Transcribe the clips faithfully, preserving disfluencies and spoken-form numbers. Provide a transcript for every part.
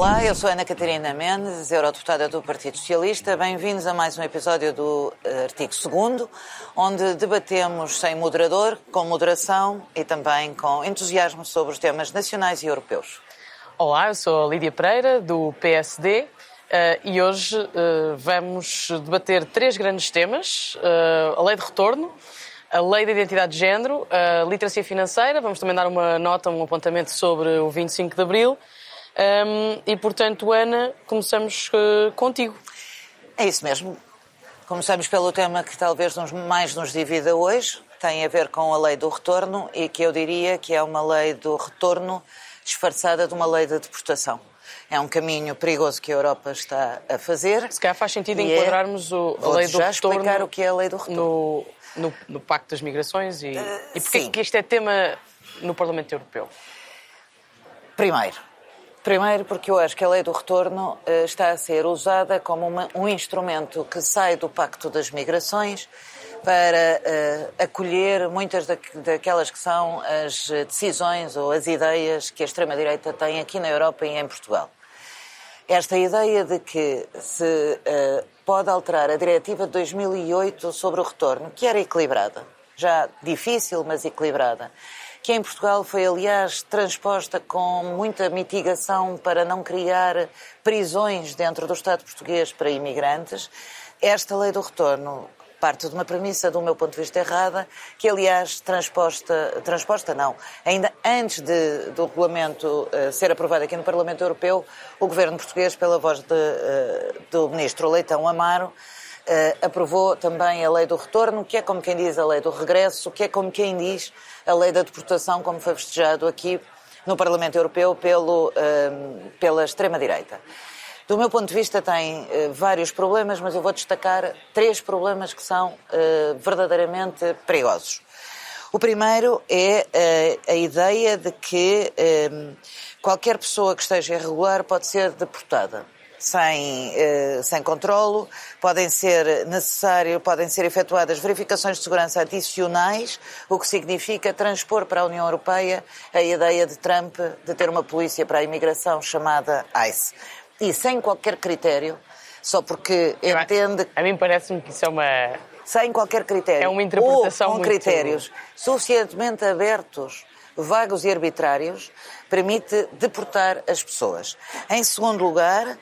Olá, eu sou Ana Catarina Mendes, eurodeputada do Partido Socialista. Bem-vindos a mais um episódio do Artigo segundo, onde debatemos sem moderador, com moderação e também com entusiasmo sobre os temas nacionais e europeus. Olá, eu sou a Lídia Pereira, do P S D, uh, e hoje uh, vamos debater três grandes temas. Uh, a lei de retorno, a lei da identidade de género, a literacia financeira. Vamos também dar uma nota, um apontamento sobre o vinte e cinco de Abril. Um, e, portanto, Ana, começamos uh, contigo. É isso mesmo. Começamos pelo tema que talvez nos, mais nos divida hoje. Tem a ver com a lei do retorno e que eu diria que é uma lei do retorno disfarçada de uma lei de deportação. É um caminho perigoso que a Europa está a fazer. Se calhar faz sentido enquadrarmos é, o, a lei do já retorno explicar o que é a lei do retorno. No, no, no Pacto das Migrações e, uh, e porque é que isto é tema no Parlamento Europeu? Primeiro, Primeiro porque eu acho que a lei do retorno uh, está a ser usada como uma, um instrumento que sai do Pacto das Migrações para uh, acolher muitas da, daquelas que são as decisões ou as ideias que a extrema-direita tem aqui na Europa e em Portugal. Esta ideia de que se uh, pode alterar a diretiva de dois mil e oito sobre o retorno, que era equilibrada, já difícil, mas equilibrada, que em Portugal foi, aliás, transposta com muita mitigação para não criar prisões dentro do Estado português para imigrantes. Esta lei do retorno parte de uma premissa, do meu ponto de vista, errada, que, aliás, transposta, transposta não, ainda antes de, do regulamento uh, ser aprovado aqui no Parlamento Europeu, o governo português, pela voz de, uh, do ministro Leitão Amaro, Uh, aprovou também a lei do retorno, que é como quem diz a lei do regresso, que é como quem diz a lei da deportação, como foi festejado aqui no Parlamento Europeu pelo, uh, pela extrema-direita. Do meu ponto de vista tem uh, vários problemas, mas eu vou destacar três problemas que são uh, verdadeiramente perigosos. O primeiro é uh, a ideia de que uh, qualquer pessoa que esteja irregular pode ser deportada. Sem, eh, sem controlo, podem ser necessário, podem ser efetuadas verificações de segurança adicionais, o que significa transpor para a União Europeia a ideia de Trump de ter uma polícia para a imigração chamada ICE. E sem qualquer critério, só porque entende... A mim parece-me que isso é uma... Sem qualquer critério. É uma interpretação ou com muito... critérios suficientemente abertos, vagos e arbitrários, permite deportar as pessoas. Em segundo lugar,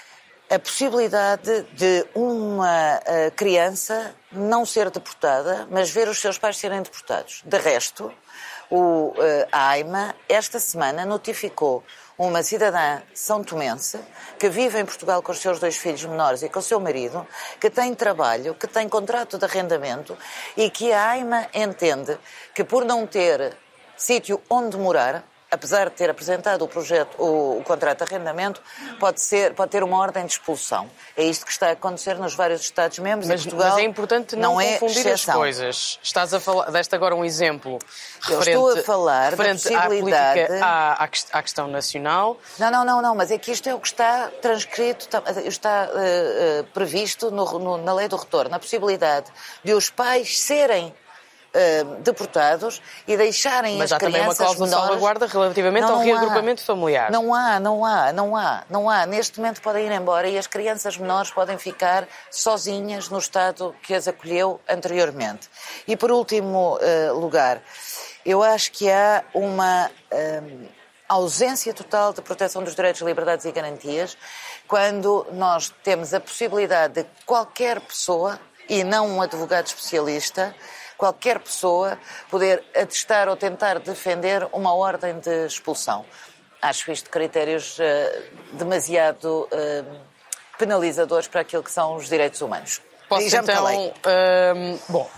a possibilidade de uma uh, criança não ser deportada, mas ver os seus pais serem deportados. De resto, o, uh, a AIMA, esta semana, notificou uma cidadã são-tomense que vive em Portugal com os seus dois filhos menores e com o seu marido, que tem trabalho, que tem contrato de arrendamento e que a AIMA entende que, por não ter sítio onde morar, apesar de ter apresentado o projeto, o, o contrato de arrendamento, pode, ser, pode ter uma ordem de expulsão. É isto que está a acontecer nos vários Estados-membros mas, e Portugal mas é importante não, não confundir é as coisas. Estás a falar, deste agora um exemplo referente, Eu estou a falar da possibilidade... à, política, à, à questão nacional. Não, não, não, não, mas é que isto é o que está transcrito, está, está uh, uh, previsto no, no, na lei do retorno, a possibilidade de os pais serem Uh, deportados e deixarem mas as crianças menores... Mas há também uma cláusula de salvaguarda relativamente não, ao não reagrupamento há. familiar. Não há, não há, não há, não há. Neste momento podem ir embora e as crianças menores podem ficar sozinhas no Estado que as acolheu anteriormente. E por último uh, lugar, eu acho que há uma uh, ausência total de proteção dos direitos, liberdades e garantias quando nós temos a possibilidade de qualquer pessoa, e não um advogado especialista, qualquer pessoa poder atestar ou tentar defender uma ordem de expulsão. Acho isto critérios uh, demasiado uh, penalizadores para aquilo que são os direitos humanos. Posso e já então... me calei. Uh, bom,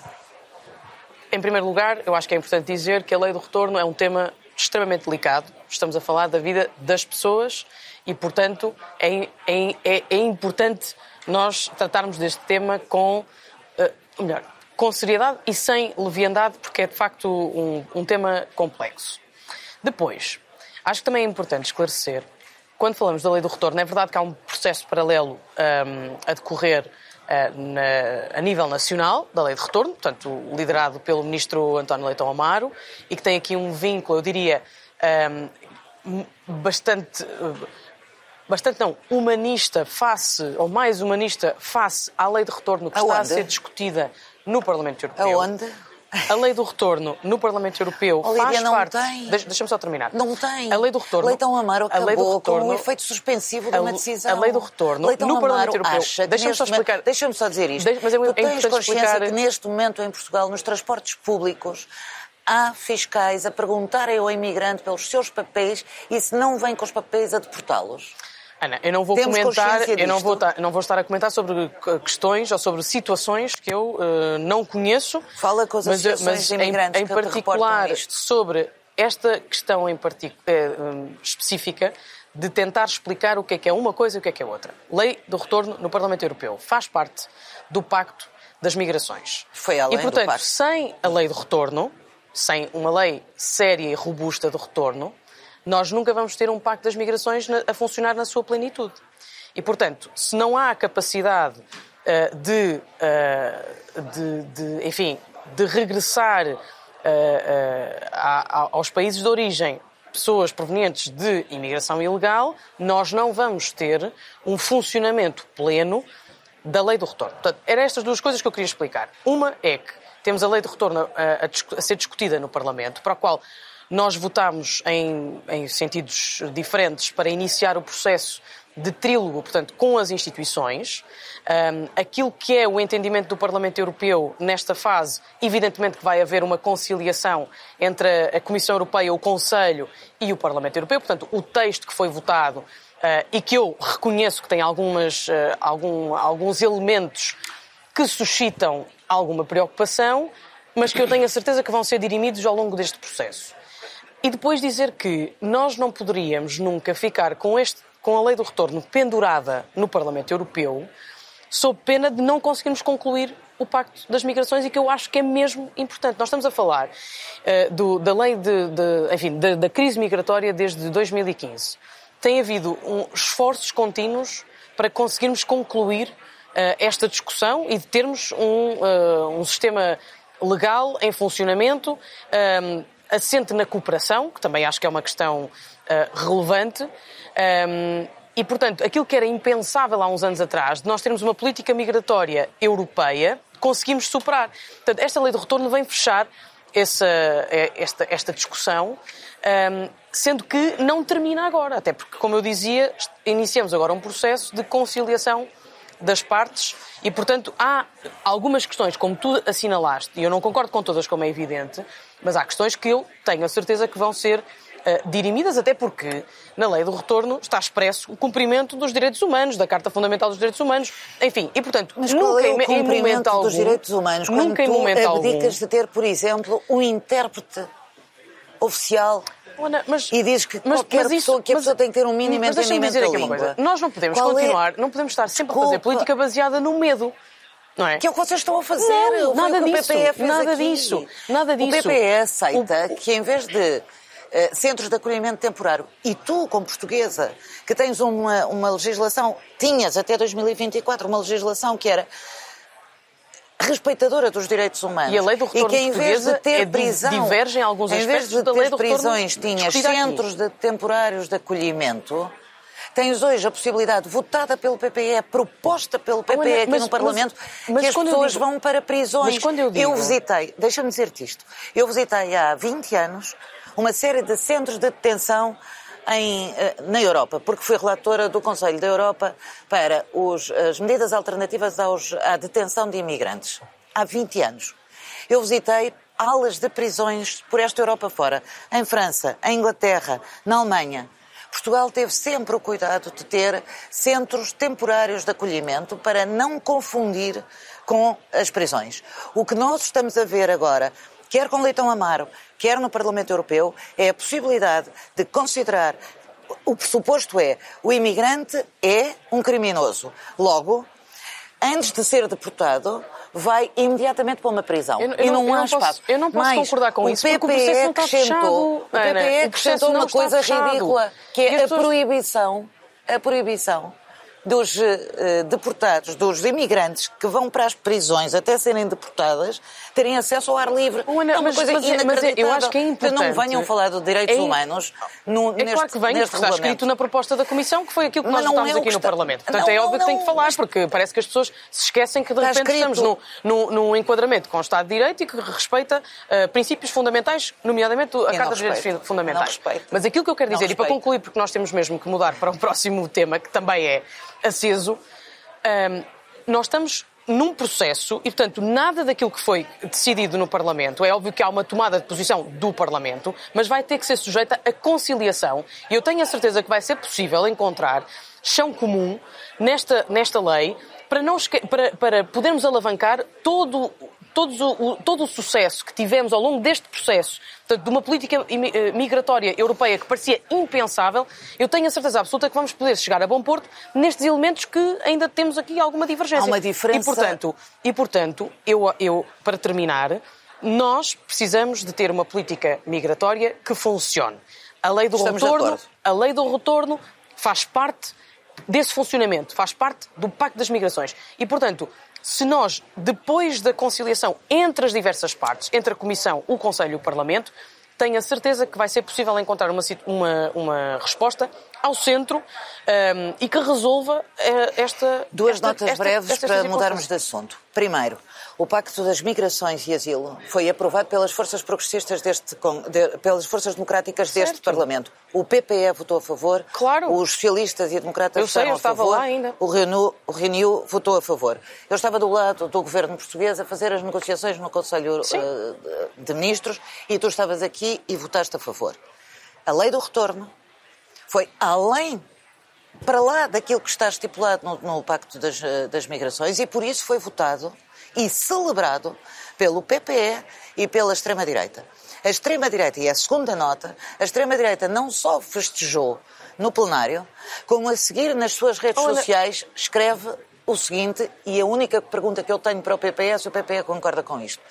em primeiro lugar, eu acho que é importante dizer que a lei do retorno é um tema extremamente delicado. Estamos a falar da vida das pessoas e, portanto, é, é, é, é importante nós tratarmos deste tema com... Uh, melhor... com seriedade e sem leviandade, porque é de facto um, um tema complexo. Depois, acho que também é importante esclarecer, quando falamos da lei do retorno, é verdade que há um processo paralelo um, a decorrer uh, na, a nível nacional da lei de retorno, portanto, liderado pelo ministro António Leitão Amaro, e que tem aqui um vínculo, eu diria, um, bastante... Uh, bastante não, humanista face, ou mais humanista face à lei de retorno que Aonde? está a ser discutida no Parlamento Europeu. Aonde? A lei do retorno no Parlamento Europeu Olívia, faz não parte... tem. Deixa- Deixa-me só terminar. Não tem. A lei do retorno... Leitão Amaro a lei do acabou retorno, com o efeito suspensivo de uma a- decisão. A lei do retorno Leitão no Amaro Parlamento Europeu... acha que Deixa-me só neste momento- explicar... Deixa-me só dizer isto. Deixa- mas é- tu é tens importante consciência explicar- que neste momento em Portugal, nos transportes públicos, há fiscais a perguntarem ao imigrante pelos seus papéis e se não vem com os papéis a deportá-los? Ana, eu não vou Temos comentar, consciência eu não disto? vou, ta- não vou estar a comentar sobre questões ou sobre situações que eu uh, não conheço. Fala com as mas, associações mas de imigrantes em, em que te particular reportam isto. sobre esta questão em particu- eh, um, específica de tentar explicar o que é que é uma coisa e o que é que é outra. Lei do retorno no Parlamento Europeu faz parte do Pacto das Migrações. Foi além e, portanto, do pacto. sem a lei de retorno, sem uma lei séria e robusta de retorno, nós nunca vamos ter um Pacto das Migrações na- a funcionar na sua plenitude. E, portanto, se não há capacidade uh, de, uh, de, de, enfim, de regressar uh, uh, a- a- aos países de origem pessoas provenientes de imigração ilegal, nós não vamos ter um funcionamento pleno da lei do retorno. Portanto, eram estas duas coisas que eu queria explicar. Uma é que temos a lei de retorno a, a, discu- a ser discutida no Parlamento, para a qual nós votámos em, em sentidos diferentes para iniciar o processo de trílogo, portanto, com as instituições. Um, aquilo que é o entendimento do Parlamento Europeu nesta fase, evidentemente que vai haver uma conciliação entre a, a Comissão Europeia, o Conselho e o Parlamento Europeu. Portanto, o texto que foi votado uh, e que eu reconheço que tem algumas, uh, algum, alguns elementos que suscitam alguma preocupação, mas que eu tenho a certeza que vão ser dirimidos ao longo deste processo. E depois dizer que nós não poderíamos nunca ficar com, este, com a lei do retorno pendurada no Parlamento Europeu, sob pena de não conseguirmos concluir o Pacto das Migrações, e que eu acho que é mesmo importante. Nós estamos a falar uh, do, da lei de, de, enfim, da, da crise migratória desde dois mil e quinze. Tem havido um, esforços contínuos para conseguirmos concluir uh, esta discussão e de termos um, uh, um sistema legal em funcionamento, um, assente na cooperação, que também acho que é uma questão uh, relevante, um, e, portanto, aquilo que era impensável há uns anos atrás, de nós termos uma política migratória europeia, conseguimos superar. Portanto, esta lei de retorno vem fechar essa, esta, esta discussão, um, sendo que não termina agora, até porque, como eu dizia, iniciamos agora um processo de conciliação das partes e, portanto, há algumas questões, como tu assinalaste, e eu não concordo com todas, como é evidente, mas há questões que eu tenho a certeza que vão ser uh, dirimidas, até porque na lei do retorno está expresso o cumprimento dos direitos humanos, da Carta Fundamental dos Direitos Humanos, enfim, e, portanto, mas nunca qual é o em, em momento algum, dos direitos humanos quando nunca em tu momento abdicas algum, de ter, por exemplo, um intérprete oficial Ana, mas, e diz que mas, qualquer mas isso, pessoa, que a mas, pessoa tem que ter um mínimo mas deixa-me entendimento dizer da aqui uma língua. coisa. Nós não podemos Qual continuar, é? não podemos estar sempre Desculpa. a fazer política baseada no medo. Não é? Que é o que vocês estão a fazer. Não, Foi nada o que disso, o P P E fez nada aqui. disso, nada disso. O P P E aceita o... que em vez de uh, centros de acolhimento temporário, e tu, como portuguesa, que tens uma, uma legislação, tinhas até dois mil e vinte e quatro uma legislação que era respeitadora dos direitos humanos. E a lei do retorno e que em vez de ter é, prisão, diverge em alguns em vez aspectos de da lei ter do retorno prisões, tinhas discutida aqui. centros de temporários de acolhimento. Tens hoje a possibilidade, votada pelo P P E, proposta pelo P P E aqui mas, no Parlamento, mas, mas que as pessoas digo, vão para prisões. Mas quando eu digo... Eu visitei, deixa-me dizer-te isto, eu visitei há vinte anos uma série de centros de detenção em, na Europa, porque fui relatora do Conselho da Europa para os, as medidas alternativas aos, à detenção de imigrantes. Há vinte anos. Eu visitei alas de prisões por esta Europa fora, em França, em Inglaterra, na Alemanha. Portugal teve sempre o cuidado de ter centros temporários de acolhimento para não confundir com as prisões. O que nós estamos a ver agora, quer com Leitão Amaro, quer no Parlamento Europeu, é a possibilidade de considerar, o pressuposto é, o imigrante é um criminoso. Logo, antes de ser deportado, vai imediatamente para uma prisão. Eu, eu e não, não, há eu não espaço. Posso, eu não posso Mas concordar com o isso, P P E porque o processo não está fechado. O P P E Ana, acrescentou uma coisa fechado. ridícula, que é a pessoas... proibição, a proibição dos uh, deportados, dos imigrantes que vão para as prisões até serem deportadas, terem acesso ao ar livre. Ana, é uma mas, coisa mas, inacreditável. Mas eu acho que é importante. Que não venham falar de direitos é, humanos no, é neste, claro que vem, neste está escrito na proposta da Comissão, que foi aquilo que mas nós votámos é aqui no está... Parlamento. Portanto, não, é óbvio não, que tem que falar, mas... porque parece que as pessoas se esquecem que de está repente escrito... estamos num, num enquadramento com o Estado de Direito e que respeita uh, princípios fundamentais, nomeadamente a Carta dos Direitos Fundamentais. Mas aquilo que eu quero dizer, e para concluir, porque nós temos mesmo que mudar para o próximo tema, que também é aceso, um, nós estamos num processo e, portanto, nada daquilo que foi decidido no Parlamento, é óbvio que há uma tomada de posição do Parlamento, mas vai ter que ser sujeita a conciliação e eu tenho a certeza que vai ser possível encontrar chão comum nesta, nesta lei para, não, para, para podermos alavancar todo, todo, o, todo o sucesso que tivemos ao longo deste processo, portanto, de uma política migratória europeia que parecia impensável. Eu tenho a certeza absoluta que vamos poder chegar a bom porto nestes elementos que ainda temos aqui alguma divergência. Há uma diferença... E, portanto, e, portanto eu, eu, para terminar, nós precisamos de ter uma política migratória que funcione. A lei do Estamos retorno, a lei do retorno faz parte desse funcionamento, faz parte do Pacto das Migrações. E, portanto, se nós, depois da conciliação entre as diversas partes, entre a Comissão, o Conselho e o Parlamento, tenho a certeza que vai ser possível encontrar uma, uma, uma resposta ao centro um, e que resolva uh, esta... Duas esta, notas esta, breves esta, esta para mudarmos de assunto. Primeiro, o Pacto das Migrações e Asilo foi aprovado pelas forças progressistas deste, de, pelas forças democráticas certo. deste Parlamento. O P P E votou a favor, claro. Os socialistas e democratas eu sei, votaram eu estava a favor, lá ainda. O Renew, o Renew votou a favor. Eu estava do lado do governo português a fazer as negociações no Conselho uh, de Ministros e tu estavas aqui e votaste a favor. A lei do retorno foi além, para lá daquilo que está estipulado no, no Pacto das, das Migrações e por isso foi votado e celebrado pelo P P E e pela extrema-direita. A extrema-direita, e a segunda nota, a extrema-direita não só festejou no plenário, como a seguir nas suas redes Olha... sociais escreve o seguinte, e a única pergunta que eu tenho para o P P E é se o P P E concorda com isto.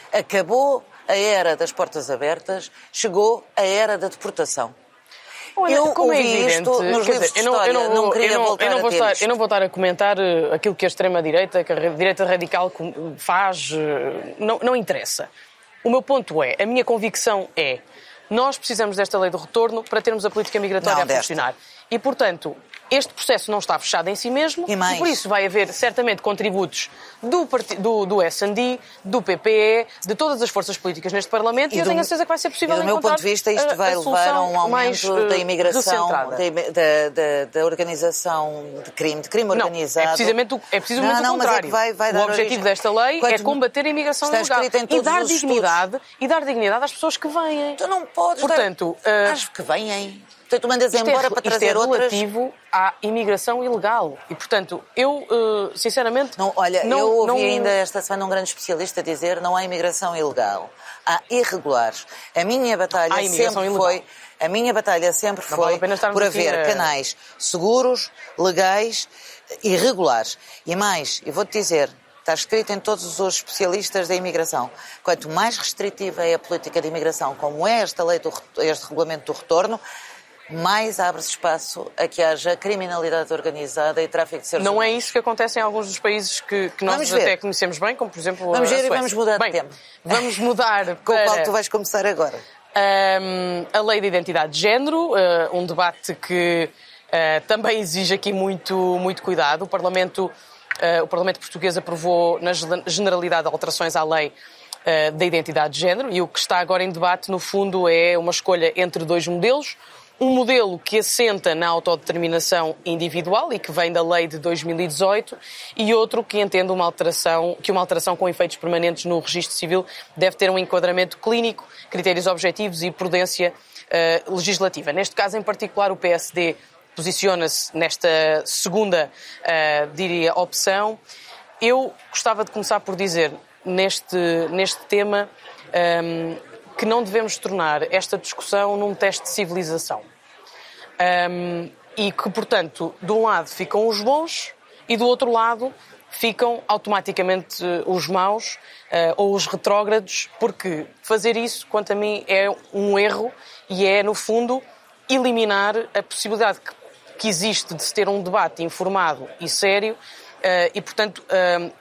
Acabou a era das portas abertas, chegou a era da deportação. Olha, eu como ouvi é evidente, isto nos livros de história, não, não, não queria eu não, voltar eu não a vou ter estar, isto. Eu não vou estar a comentar aquilo que a extrema-direita, que a direita radical faz, não, não interessa. O meu ponto é, a minha convicção é, nós precisamos desta lei do retorno para termos a política migratória não, a funcionar. Desta. E, portanto, este processo não está fechado em si mesmo e, mais, e por isso vai haver certamente contributos do, do, do S and D, do P P E, de todas as forças políticas neste Parlamento e, e eu do, tenho a certeza que vai ser possível encontrar. Do meu ponto de vista, isto vai a, a levar a um aumento mais, da imigração, da, da, da organização de crime, de crime organizado. Não, é precisamente o, é precisamente não, não, o contrário. É vai, vai o objetivo origem. desta lei Quanto é combater a imigração ilegal e dar dignidade e dar dignidade às pessoas que vêm. Tu não podes Portanto, dar... uh, Acho que vêm. Portanto, tu mandas embora é, para trazer isto é outras... relativo à imigração ilegal. E, portanto, eu, uh, sinceramente... Não, olha, não, eu ouvi não... ainda esta semana um grande especialista dizer não há imigração ilegal. Há irregulares. A minha batalha há sempre ilegal. foi... A minha batalha sempre não foi vale por haver a... canais seguros, legais e regulares. E mais, eu vou-te dizer... Está escrito em todos os especialistas da imigração. Quanto mais restritiva é a política de imigração, como é esta lei, do, este regulamento do retorno, mais abre-se espaço a que haja criminalidade organizada e tráfico de seres Não humanos. é isso que acontece em alguns dos países que, que nós até conhecemos bem, como por exemplo vamos a ver Suécia. E vamos mudar bem, de tema. Vamos mudar para... Com o qual tu vais começar agora. Um, a lei de identidade de género, uh, um debate que uh, também exige aqui muito, muito cuidado. O Parlamento... Uh, o Parlamento português aprovou, na generalidade, alterações à lei uh, da identidade de género e o que está agora em debate, no fundo, é uma escolha entre dois modelos. Um modelo que assenta na autodeterminação individual e que vem da lei de dois mil e dezoito e outro que entende uma alteração, que uma alteração com efeitos permanentes no registro civil deve ter um enquadramento clínico, critérios objetivos e prudência uh, legislativa. Neste caso, em particular, o P S D posiciona-se nesta segunda, uh, diria, opção. Eu gostava de começar por dizer, neste, neste tema, um, que não devemos tornar esta discussão num teste de civilização. Um, e que, portanto, de um lado ficam os bons e do outro lado ficam automaticamente os maus uh, ou os retrógrados, porque fazer isso, quanto a mim, é um erro e é, no fundo, eliminar a possibilidade que que existe de se ter um debate informado e sério uh, e, portanto, uh,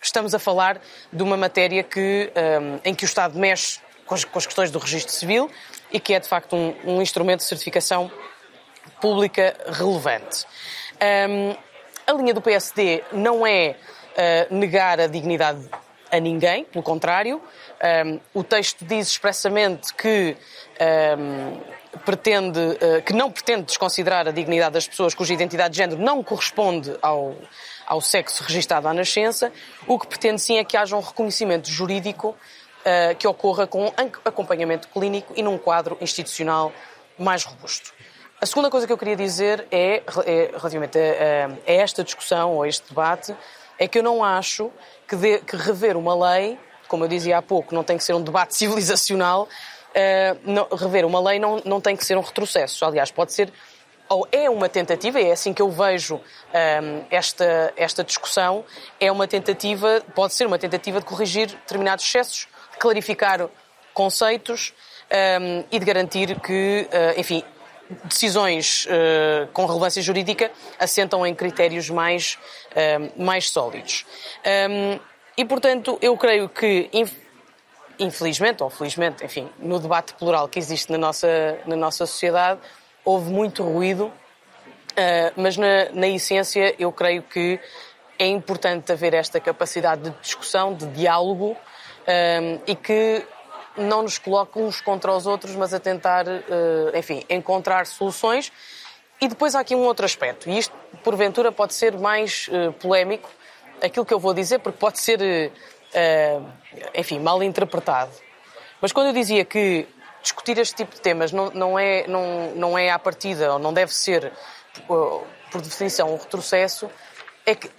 estamos a falar de uma matéria que, um, em que o Estado mexe com as, com as questões do registro civil e que é, de facto, um, um instrumento de certificação pública relevante. Um, a linha do P S D não é uh, negar a dignidade a ninguém, pelo contrário. Um, o texto diz expressamente que, um, pretende, uh, que não pretende desconsiderar a dignidade das pessoas cuja identidade de género não corresponde ao, ao sexo registado à nascença. O que pretende sim é que haja um reconhecimento jurídico uh, que ocorra com acompanhamento clínico e num quadro institucional mais robusto. A segunda coisa que eu queria dizer é, é relativamente a, a esta discussão ou a este debate, é que eu não acho que, de, que rever uma lei, como eu dizia há pouco, não tem que ser um debate civilizacional, uh, não, rever uma lei não, não tem que ser um retrocesso. Aliás, pode ser, ou é uma tentativa, é assim que eu vejo um, esta, esta discussão, é uma tentativa, pode ser uma tentativa de corrigir determinados excessos, de clarificar conceitos um, e de garantir que, uh, enfim, decisões uh, com relevância jurídica assentam em critérios mais, uh, mais sólidos. Um, e, portanto, eu creio que, infelizmente, ou felizmente, enfim, no debate plural que existe na nossa, na nossa sociedade, houve muito ruído, uh, mas na, na essência eu creio que é importante haver esta capacidade de discussão, de diálogo, um, e que não nos coloca uns contra os outros, mas a tentar, enfim, encontrar soluções. E depois há aqui um outro aspecto, e isto, porventura, pode ser mais polémico, aquilo que eu vou dizer, porque pode ser, enfim, mal interpretado. Mas quando eu dizia que discutir este tipo de temas não, não, é, não, não é à partida, ou não deve ser, por definição, um retrocesso, é que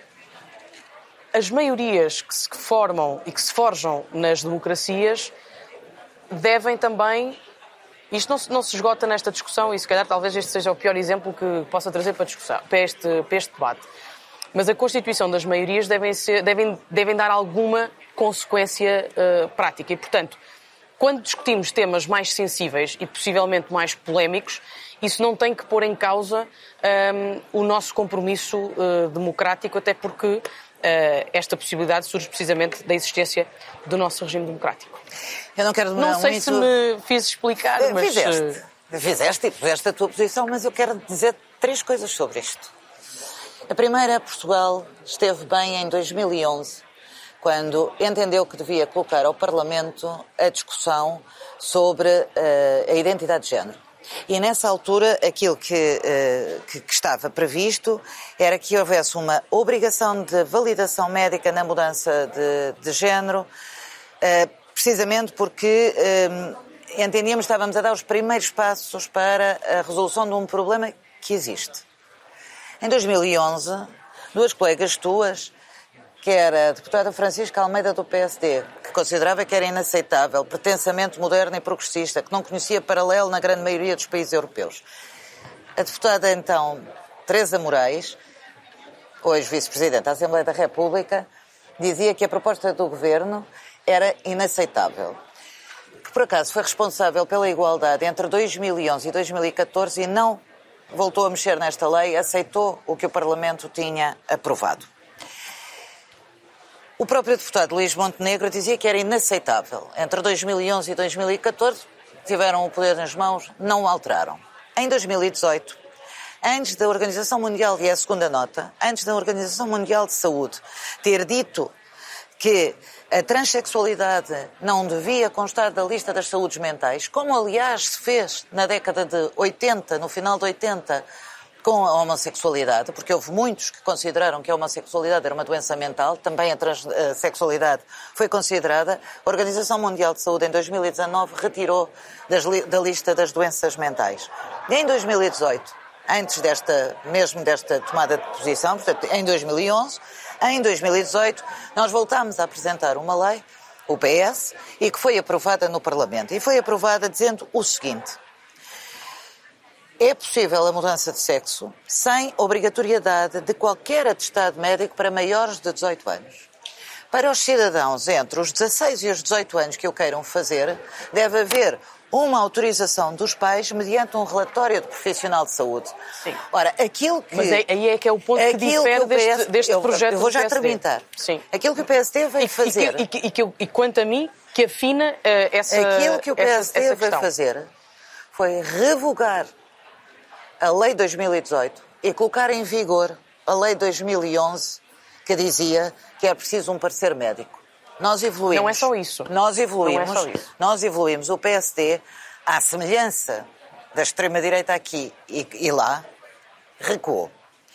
as maiorias que se formam e que se forjam nas democracias devem também... Isto não se, não se esgota nesta discussão e, se calhar, talvez este seja o pior exemplo que possa trazer para, a discussão, para, este, para este debate. Mas a constituição das maiorias devem, ser, devem, devem dar alguma consequência uh, prática. E, portanto, quando discutimos temas mais sensíveis e possivelmente mais polémicos, isso não tem que pôr em causa um, o nosso compromisso uh, democrático, até porque Uh, esta possibilidade surge precisamente da existência do nosso regime democrático. Eu não quero Não sei muito... se me fiz explicar, mas... Fizeste, fizeste e puseste a tua posição, mas eu quero dizer três coisas sobre isto. A primeira, Portugal esteve bem em dois mil e onze, quando entendeu que devia colocar ao Parlamento a discussão sobre uh, a identidade de género. E nessa altura aquilo que, que, que estava previsto era que houvesse uma obrigação de validação médica na mudança de, de género, precisamente porque entendíamos que estávamos a dar os primeiros passos para a resolução de um problema que existe. Em dois mil e onze, duas colegas tuas, que era a deputada Francisca Almeida do P S D, que considerava que era inaceitável, pretensamente moderno e progressista, que não conhecia paralelo na grande maioria dos países europeus. A deputada, então, Teresa Moraes, hoje vice-presidente da Assembleia da República, dizia que a proposta do governo era inaceitável. Que, por acaso, foi responsável pela igualdade entre dois mil e onze e dois mil e catorze e não voltou a mexer nesta lei, aceitou o que o Parlamento tinha aprovado. O próprio deputado Luís Montenegro dizia que era inaceitável. Entre dois mil e onze e dois mil e catorze, tiveram o poder nas mãos, não o alteraram. Em dois mil e dezoito, antes da Organização Mundial, e é a segunda nota, antes da Organização Mundial de Saúde ter dito que a transexualidade não devia constar da lista das saúdes mentais, como aliás se fez na década de oitenta, no final de oitenta, com a homossexualidade, porque houve muitos que consideraram que a homossexualidade era uma doença mental, também a transexualidade foi considerada. A Organização Mundial de Saúde, em dois mil e dezanove, retirou das, da lista das doenças mentais. E em dois mil e dezoito, antes desta, mesmo desta tomada de posição, portanto, em dois mil e onze, em dois mil e dezoito, nós voltámos a apresentar uma lei, o P S, e que foi aprovada no Parlamento. E foi aprovada dizendo o seguinte: é possível a mudança de sexo sem obrigatoriedade de qualquer atestado médico para maiores de dezoito anos. Para os cidadãos entre os dezasseis e os dezoito anos que o queiram fazer, deve haver uma autorização dos pais mediante um relatório de profissional de saúde. Sim. Ora, aquilo que... Mas aí é que é o ponto que difere que deste, P S, deste eu, projeto Eu vou do já P S D. terminar. Sim. Aquilo que o P S D veio e, fazer... E, que, e, que, e, e quanto a mim, que afina uh, essa Aquilo que o P S D essa, essa veio questão. fazer foi revogar a Lei dois mil e dezoito e colocar em vigor a Lei dois mil e onze, que dizia que é preciso um parecer médico. Nós evoluímos. Não é só isso. Nós evoluímos. Não é só isso. Nós evoluímos. O P S D, à semelhança da extrema-direita aqui e, e lá, recuou.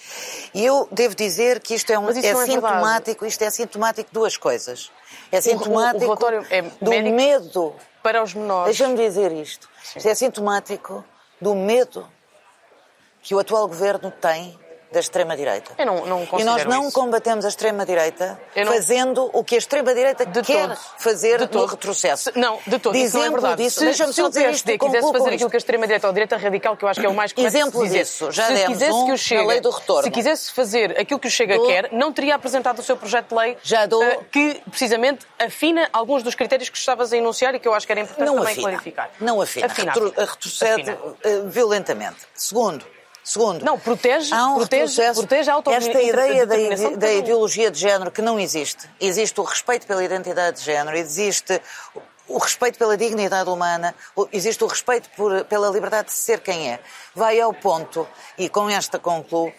E eu devo dizer que isto é, um, Mas isso é não é sintomático, isto é sintomático de duas coisas. É sintomático o, o relatório é do médico medo. Para os menores. Deixa-me dizer isto. Sim. Isto é sintomático do medo que o atual governo tem da extrema-direita. Eu não, não E nós não isso. combatemos a extrema-direita não... fazendo o que a extrema-direita quer todo. fazer de no todo. retrocesso. Se, não, de todo. De isso não é verdade. Disso, se se só o P S D quisesse fazer aquilo que a extrema-direita ou a direita radical, que eu acho que é o mais correto exemplo de dizer, disso, já se demos quisesse um que o Chega, na lei do retorno. Se quisesse fazer aquilo que o Chega Dou... quer, não teria apresentado o seu projeto de lei já dou... uh, que, precisamente, afina alguns dos critérios que estavas a enunciar e que eu acho que era importante não também afina. clarificar. Não afina. afina. Retro... retrocede afina. Uh, violentamente. Segundo, Segundo, não, protege, há um protege, protege a autonomia. Esta ideia da, de da ideologia de género que não existe. Existe o respeito pela identidade de género, existe o respeito pela dignidade humana, existe o respeito por, pela liberdade de ser quem é. Vai ao ponto, e com esta concluo,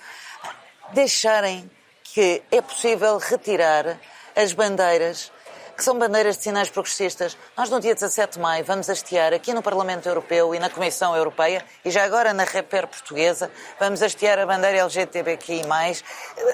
deixarem que é possível retirar as bandeiras, que são bandeiras de sinais progressistas. Nós, no dia dezassete de maio, vamos hastear aqui no Parlamento Europeu e na Comissão Europeia, e já agora na Reper portuguesa, vamos hastear a bandeira L G B T Q I mais,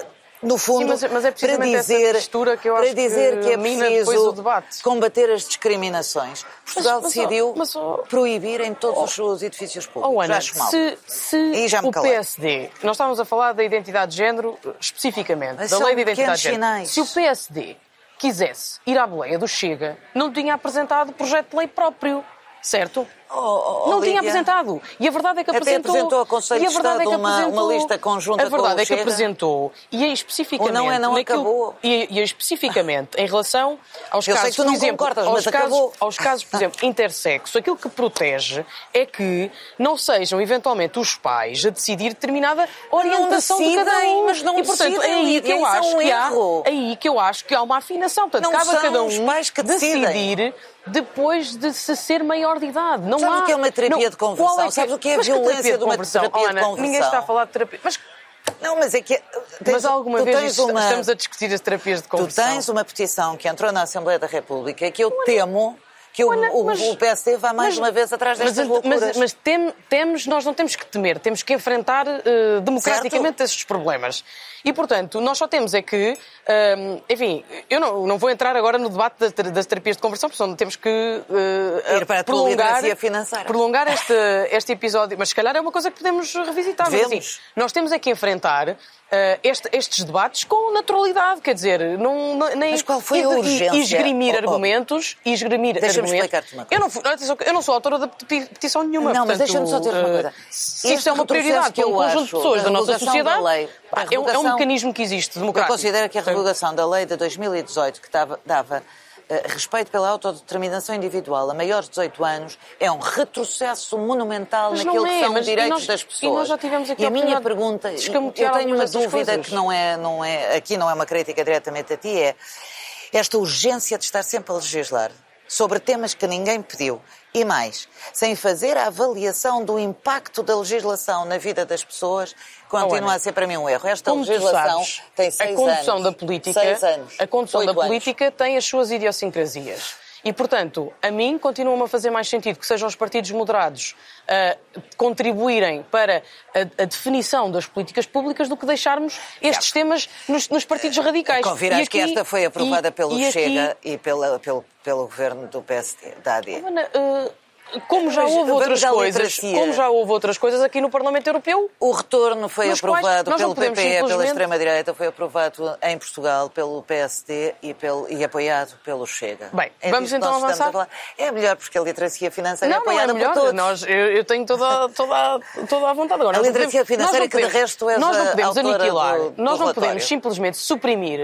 no fundo, Sim, mas, mas é para dizer, dizer, que, eu para acho dizer que, que é preciso preciso combater as discriminações. Portugal mas, decidiu mas, mas, proibir em todos oh, os seus edifícios públicos. Oh, Ana, já acho mal. Se, se já me o P S D, nós estávamos a falar da identidade de género especificamente, mas da lei de identidade de género. Sinais. Se o P S D quisesse ir à boleia do Chega, não tinha apresentado projeto de lei próprio, certo? Oh, oh, não Lídia, tinha apresentado. E a verdade é que apresentou... Até apresentou a Conselho e a de verdade Estado é que uma, apresentou, uma lista conjunta a verdade com o é que Chega. apresentou, e é especificamente... Ou não é, não naquilo, acabou. E, e é especificamente em relação aos Eu casos, sei que tu não por exemplo, concordas, aos, mas casos, acabou. aos casos, por exemplo, intersexo, aquilo que protege é que não sejam eventualmente os pais a decidir determinada orientação decidem, de cada um. Mas não e, portanto, decidem, é aí que eu isso é acho um que há, erro. aí que eu acho que há uma afinação. Portanto, Não cabe são a cada os um pais que decidem. decidir depois de se ser maior de idade. Não Sabe há, o que é uma terapia não, de conversão? qual é que, Sabes o que é a mas violência de uma conversão? terapia Oh, Ana, de conversão? Ninguém está a falar de terapia. Mas, não, mas é que... Tens, mas alguma vez uma, estamos a discutir as terapias de conversão? Tu tens uma petição que entrou na Assembleia da República que eu temo que o, Ana, o, mas, o P S D vá mais mas, uma vez atrás destas mas, loucuras. Mas, mas tem, temos, nós não temos que temer, temos que enfrentar uh, democraticamente certo? esses problemas. E, portanto, nós só temos é que, uh, enfim, eu não, não vou entrar agora no debate das, das terapias de conversão, porque temos que uh, ir para a prolongar, financeira. prolongar este, este episódio. Mas, se calhar, é uma coisa que podemos revisitar. Mas, assim, nós temos é que enfrentar Uh, este, estes debates com naturalidade, quer dizer, não, não, nem... Mas qual foi a urgência? E esgrimir oh, oh. argumentos, e esgrimir Deixa-me argumentos... explicar-te uma coisa. Eu não, fui, eu não sou autora de petição nenhuma. Não, portanto, mas deixa-me só ter uma coisa. Se isto é uma prioridade para um conjunto de pessoas da nossa sociedade, da lei, é, um, é um mecanismo que existe, democrático. Eu considero que a revogação da lei de dois mil e dezoito, que dava... dava Uh, respeito pela autodeterminação individual a maiores de dezoito anos é um retrocesso monumental mas naquilo é, que são mas, os direitos nós, das pessoas. E nós já tivemos aqui e a, a minha pergunta, eu tenho uma dúvida que não é, não é, aqui não é uma crítica diretamente a ti, é esta urgência de estar sempre a legislar sobre temas que ninguém pediu. E mais, sem fazer a avaliação do impacto da legislação na vida das pessoas, continua oh, a ser para mim um erro. Esta Como legislação sabes, tem seis a condução anos. Da política, seis anos. A condução da anos. política tem as suas idiosincrasias. E, portanto, a mim continua-me a fazer mais sentido que sejam os partidos moderados a contribuírem para a, a definição das políticas públicas do que deixarmos estes temas nos, nos partidos radicais. Convirás aqui, que esta foi aprovada e, pelo e Chega aqui... e pela, pelo, pelo governo do P S D, da A D. Ana, uh... Como já houve outras coisas, como já houve outras coisas aqui no Parlamento Europeu. O retorno foi aprovado pelo P P E, simplesmente... pela extrema-direita, foi aprovado em Portugal pelo P S D e, pelo, e apoiado pelo Chega. Bem, é vamos então avançar? É melhor porque a literacia financeira não, é apoiada não é melhor. por todos. Nós, eu, eu tenho toda, toda, toda a vontade. Agora, a literacia financeira que de resto é nós não podemos aniquilar, do, do nós não relatório. podemos simplesmente suprimir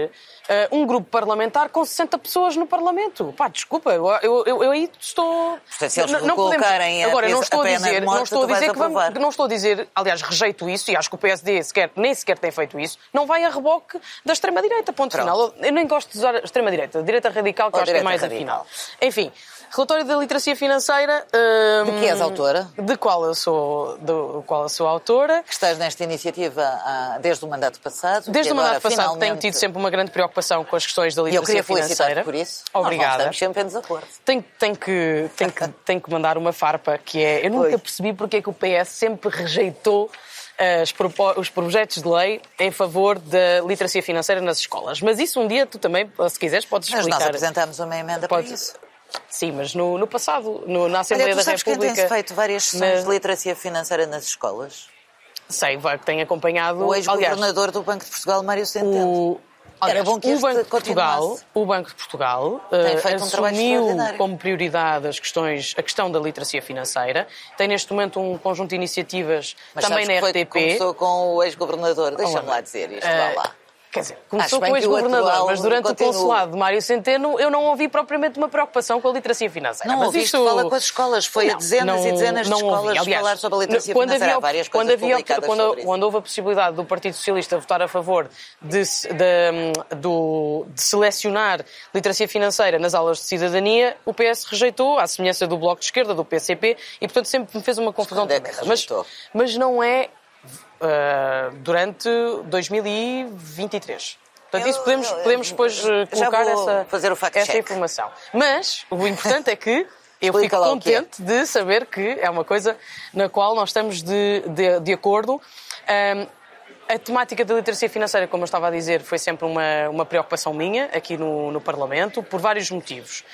uh, um grupo parlamentar com sessenta pessoas no Parlamento. Pá, desculpa, eu, eu, eu, eu aí estou... Portanto, se eles não, não colocarem podemos... Agora, não estou a dizer, morte, não estou a dizer que vamos, não estou a dizer, aliás, rejeito isso, e acho que o P S D sequer, nem sequer tem feito isso, não vai a reboque da extrema-direita, ponto Pronto. final. Eu nem gosto de usar a extrema-direita, a direita radical, que eu acho que é mais afinal. Enfim... Relatório da literacia financeira... Um, de que és autora? De qual eu sou, do qual eu sou autora. Que estás nesta iniciativa ah, desde o mandato passado. Desde o mandato passado finalmente... tenho tido sempre uma grande preocupação com as questões da literacia financeira. E eu queria felicitar por isso. Obrigada. Nós estamos sempre em desacordo. Tenho, tenho, que, tenho, que, tenho que mandar uma farpa, que é... Eu nunca Oi. percebi porque é que o P S sempre rejeitou uh, os projetos de lei em favor da literacia financeira nas escolas. Mas isso um dia tu também, se quiseres, podes explicar. Mas nós apresentámos uma emenda Podes... para isso. Sim, mas no, no passado, no, na Assembleia Olha, tu da sabes República... que tem-se feito várias sessões de literacia financeira nas escolas? Sei, tem acompanhado... O ex-governador do Banco de Portugal, Mário Centeno. O... Aliás, Era bom que o Banco de continuasse. Portugal, o Banco de Portugal tem feito uh, um trabalho assumiu extraordinário. como prioridade as questões, a questão da literacia financeira. Tem neste momento um conjunto de iniciativas mas também na R T P. Mas começou com o ex-governador, deixa-me lá dizer isto, uh, vá lá. Quer dizer, começou com o ex-governador, mas durante continua. o consulado de Mário Centeno eu não ouvi propriamente uma preocupação com a literacia financeira. Não mas ouviste, isso... fala com as escolas, foi não, a dezenas não, e dezenas de escolas Aliás, falar sobre a literacia quando financeira. Havia, Há várias quando coisas havia, publicadas quando, sobre isso. Quando houve a possibilidade do Partido Socialista votar a favor de, de, do, de selecionar literacia financeira nas aulas de cidadania, o P S rejeitou, à semelhança do Bloco de Esquerda, do P C P, e portanto sempre me fez uma confusão é tremenda. Mas, mas não é uh, durante dois mil e vinte e três. Portanto, isso podemos, podemos depois colocar essa, fazer o fact essa check. informação. Mas o importante é que eu fico contente é. de saber que é uma coisa na qual nós estamos de, de, de acordo. Um, a temática da literacia financeira, como eu estava a dizer, foi sempre uma, uma preocupação minha aqui no, no Parlamento, por vários motivos.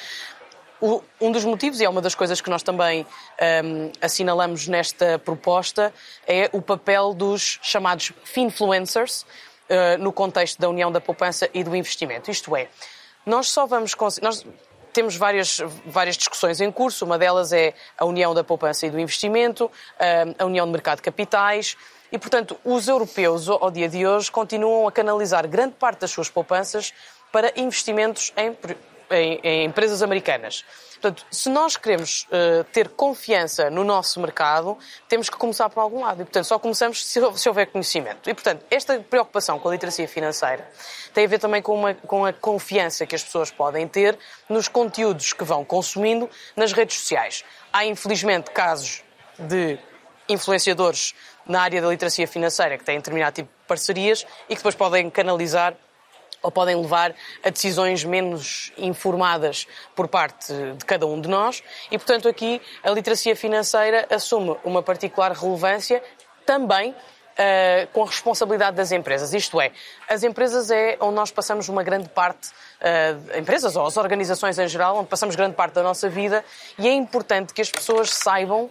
O, um dos motivos, e é uma das coisas que nós também um, assinalamos nesta proposta, é o papel dos chamados finfluencers, Uh, no contexto da União da Poupança e do Investimento. Isto é, nós só vamos conseguir... Nós temos várias, várias discussões em curso, uma delas é a União da Poupança e do Investimento, uh, a União de Mercado de Capitais, e, portanto, os europeus, ao dia de hoje, continuam a canalizar grande parte das suas poupanças para investimentos em, em, em empresas americanas. Portanto, se nós queremos uh, ter confiança no nosso mercado, temos que começar por algum lado. E, portanto, só começamos se, se houver conhecimento. E, portanto, esta preocupação com a literacia financeira tem a ver também com, uma, com a confiança que as pessoas podem ter nos conteúdos que vão consumindo nas redes sociais. Há, infelizmente, casos de influenciadores na área da literacia financeira que têm determinado tipo de parcerias e que depois podem canalizar ou podem levar a decisões menos informadas por parte de cada um de nós. E, portanto, aqui a literacia financeira assume uma particular relevância também uh, com a responsabilidade das empresas. Isto é, as empresas é onde nós passamos uma grande parte, uh, empresas ou as organizações em geral, onde passamos grande parte da nossa vida, e é importante que as pessoas saibam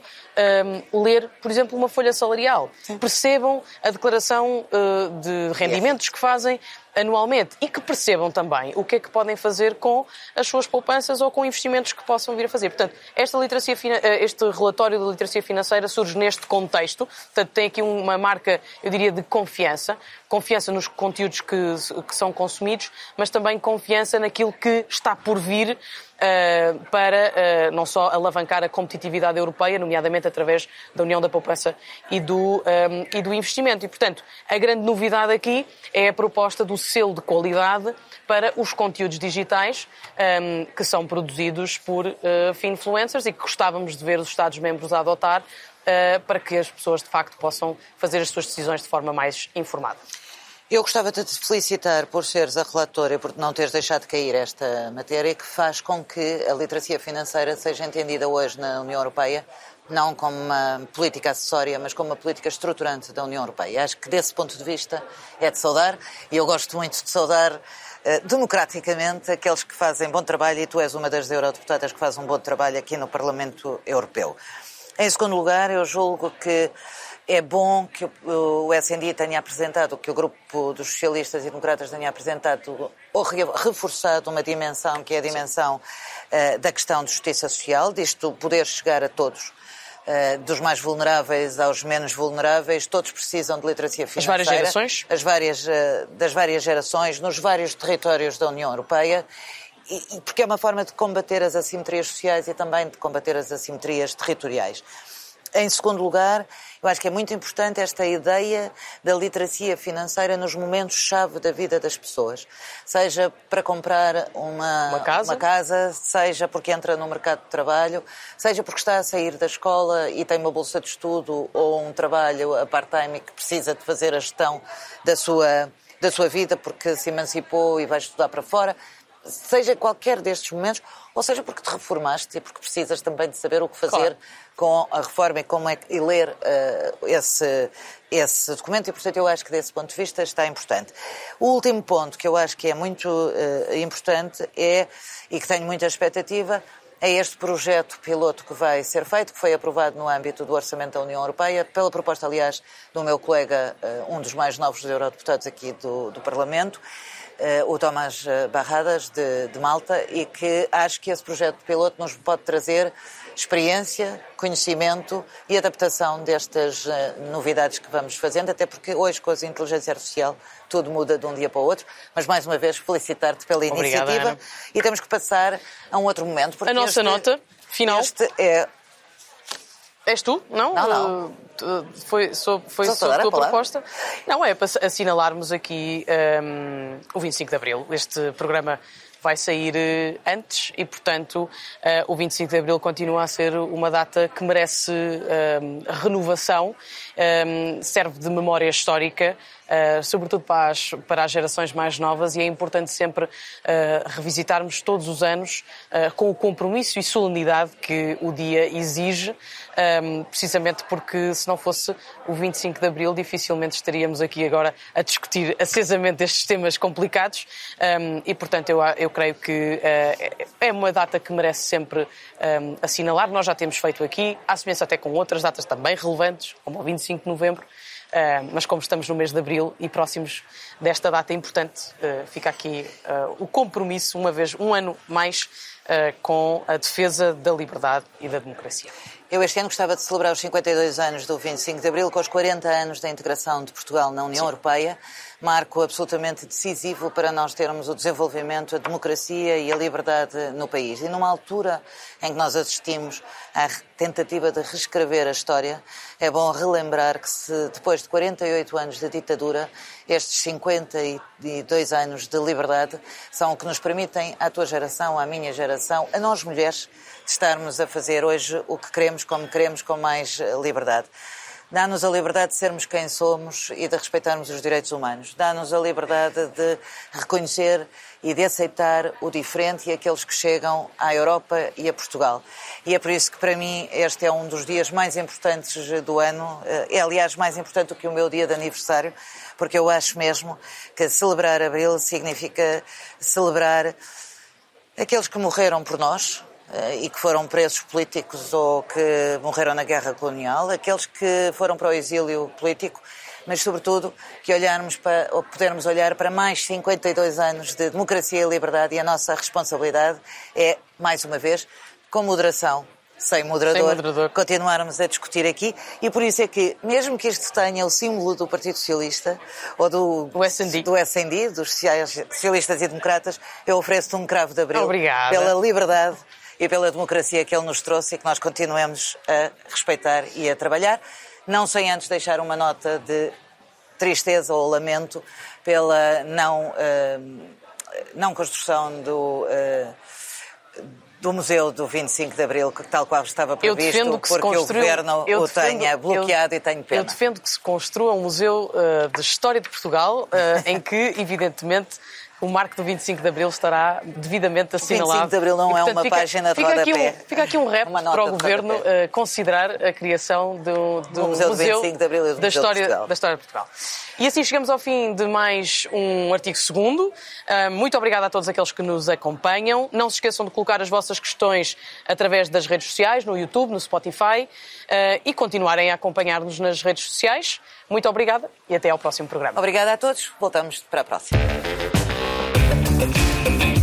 um, ler, por exemplo, uma folha salarial. Sim. Percebam a declaração uh, de rendimentos que fazem anualmente e que percebam também o que é que podem fazer com as suas poupanças ou com investimentos que possam vir a fazer. Portanto, esta literacia, este relatório da literacia financeira surge neste contexto, portanto, tem aqui uma marca, eu diria, de confiança, confiança nos conteúdos que, que são consumidos, mas também confiança naquilo que está por vir Uh, para uh, não só alavancar a competitividade europeia, nomeadamente através da União da Poupança e do, um, e do investimento. E, portanto, a grande novidade aqui é a proposta do selo de qualidade para os conteúdos digitais um, que são produzidos por uh, finfluencers e que gostávamos de ver os Estados-membros a adotar uh, para que as pessoas, de facto, possam fazer as suas decisões de forma mais informada. Eu gostava de te felicitar por seres a relatora e por não teres deixado de cair esta matéria que faz com que a literacia financeira seja entendida hoje na União Europeia não como uma política acessória, mas como uma política estruturante da União Europeia. Acho que desse ponto de vista é de saudar, e eu gosto muito de saudar uh, democraticamente aqueles que fazem bom trabalho, e tu és uma das eurodeputadas que faz um bom trabalho aqui no Parlamento Europeu. Em segundo lugar, eu julgo que é bom que o S N D tenha apresentado, que o grupo dos socialistas e democratas tenha apresentado ou reforçado uma dimensão que é a dimensão uh, da questão de justiça social, disto poder chegar a todos uh, dos mais vulneráveis aos menos vulneráveis, todos precisam de literacia financeira. As várias gerações? As várias, uh, das várias gerações, nos vários territórios da União Europeia, e, e porque é uma forma de combater as assimetrias sociais e também de combater as assimetrias territoriais. Em segundo lugar, eu acho que é muito importante esta ideia da literacia financeira nos momentos-chave da vida das pessoas. Seja para comprar uma, uma, casa? uma casa, seja porque entra no mercado de trabalho, seja porque está a sair da escola e tem uma bolsa de estudo ou um trabalho a part-time e que precisa de fazer a gestão da sua, da sua vida porque se emancipou e vai estudar para fora. Seja qualquer destes momentos, ou seja porque te reformaste e porque precisas também de saber o que fazer claro. com a reforma e como é que, e ler uh, esse, esse documento, e portanto eu acho que desse ponto de vista está importante. O último ponto que eu acho que é muito uh, importante é, e que tenho muita expectativa, é este projeto piloto que vai ser feito, que foi aprovado no âmbito do Orçamento da União Europeia, pela proposta, aliás, do meu colega, uh, um dos mais novos eurodeputados aqui do, do Parlamento, o Tomás Barradas, de, de Malta, e que acho que esse projeto de piloto nos pode trazer experiência, conhecimento e adaptação destas uh, novidades que vamos fazendo, até porque hoje, com a inteligência artificial, tudo muda de um dia para o outro. Mas, mais uma vez, felicitar-te pela iniciativa. Obrigada, Ana. E temos que passar a um outro momento. Porque a nossa este, nota final. Este é... És tu? Não? Não, não. Uh, foi sobre, foi Só sobre a tua palavra. proposta? Não, é para assinalarmos aqui um, o vinte e cinco de Abril. Este programa vai sair uh, antes e, portanto, uh, o vinte e cinco de Abril continua a ser uma data que merece um, renovação, um, serve de memória histórica, Uh, sobretudo para as, para as gerações mais novas, e é importante sempre uh, revisitarmos todos os anos uh, com o compromisso e solenidade que o dia exige, um, precisamente porque se não fosse o vinte e cinco de Abril dificilmente estaríamos aqui agora a discutir acesamente estes temas complicados, um, e portanto eu, eu creio que uh, é uma data que merece sempre um, assinalar. Nós já temos feito aqui, à semelhança até com outras datas também relevantes, como o vinte e cinco de Novembro, Uh, mas como estamos no mês de Abril e próximos desta data importante, uh, fica aqui uh, o compromisso, uma vez, um ano mais, uh, com a defesa da liberdade e da democracia. Eu este ano gostava de celebrar os cinquenta e dois anos do vinte e cinco de Abril com os quarenta anos da integração de Portugal na União Sim. Europeia, marco absolutamente decisivo para nós termos o desenvolvimento, a democracia e a liberdade no país. E numa altura em que nós assistimos à tentativa de reescrever a história, é bom relembrar que se depois de quarenta e oito anos de ditadura, estes cinquenta e dois anos de liberdade são o que nos permitem, à tua geração, à minha geração, a nós mulheres, de estarmos a fazer hoje o que queremos, como queremos, com mais liberdade. Dá-nos a liberdade de sermos quem somos e de respeitarmos os direitos humanos. Dá-nos a liberdade de reconhecer e de aceitar o diferente e aqueles que chegam à Europa e a Portugal. E é por isso que, para mim, este é um dos dias mais importantes do ano. É, aliás, mais importante do que o meu dia de aniversário, porque eu acho mesmo que celebrar Abril significa celebrar aqueles que morreram por nós, e que foram presos políticos ou que morreram na guerra colonial, aqueles que foram para o exílio político, mas sobretudo que olharmos para, ou pudermos olhar para mais cinquenta e dois anos de democracia e liberdade, e a nossa responsabilidade é, mais uma vez, com moderação, sem moderador, sem moderador, continuarmos a discutir aqui, e por isso é que, mesmo que isto tenha o símbolo do Partido Socialista, ou do, o S and D. do S and D, dos Socialistas e Democratas, eu ofereço-te um cravo de Abril. Obrigada. Pela liberdade e pela democracia que ele nos trouxe e que nós continuemos a respeitar e a trabalhar, não sem antes deixar uma nota de tristeza ou lamento pela não, uh, não construção do, uh, do Museu do vinte e cinco de Abril, tal qual estava previsto, porque o Governo o tenha bloqueado, eu, e tenho pena. Eu defendo que se construa um Museu uh, de História de Portugal, uh, em que, evidentemente, o marco do vinte e cinco de Abril estará devidamente assinalado. vinte e cinco de Abril não e, portanto, é uma fica, página de rodapé. Um, fica aqui um rap para o Governo uh, considerar a criação do, do Museu, Museu vinte e cinco de Abril e do da, Museu história, de Portugal. da História de Portugal. E assim chegamos ao fim de mais um artigo segundo. Uh, muito obrigada a todos aqueles que nos acompanham. Não se esqueçam de colocar as vossas questões através das redes sociais, no YouTube, no Spotify, uh, e continuarem a acompanhar-nos nas redes sociais. Muito obrigada e até ao próximo programa. Obrigada a todos. Voltamos para a próxima. Thank you.